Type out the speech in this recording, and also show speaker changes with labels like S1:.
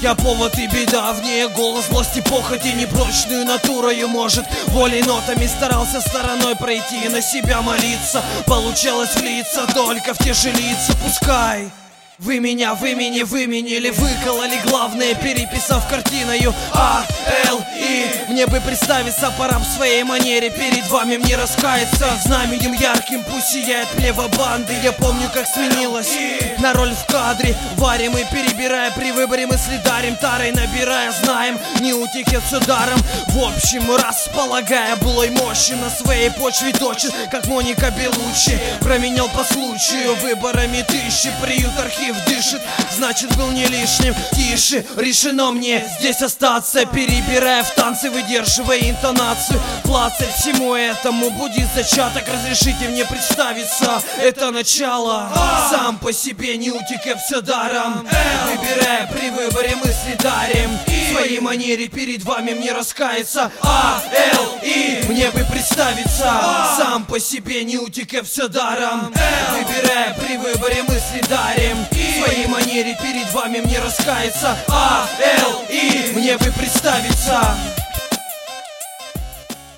S1: Я повод и беда, в ней голос злости, похоти, непрочную натурою может волей нотами старался стороной пройти, на себя молиться, получалось влиться только в те же лица. Пускай вы меня выменили, выкололи главное, переписав картиною А, Л, И. Мне бы представиться, пора в своей манере перед вами мне раскаяться. Знаменем ярким пусть сияет плева банды. Я помню, как сменилась на роль в кадре. Варим и перебирая, при выборе мысли дарим, тарой набирая, знаем, не утекет все даром. В общем, располагая былой мощи, на своей почве точит, как Моника Белуччи. Променял по случаю выборами тысячи, приют архив дышит, значит был не лишним. Тише, решено мне здесь остаться, перебирая в танце, выдерживая интонацию. Клацать всему этому будет зачаток. Разрешите мне представиться, это начало. Сам по себе не утекая все даром, выбирая при выборе мысли дарим. В своей манере перед вами мне раскаяться. А, Л, И. Мне бы представиться, сам по себе не утекая все даром, выбирая при выборе мысли дарим. В своей манере перед вами мне раскаяться. А, Л, И. Мне бы представиться.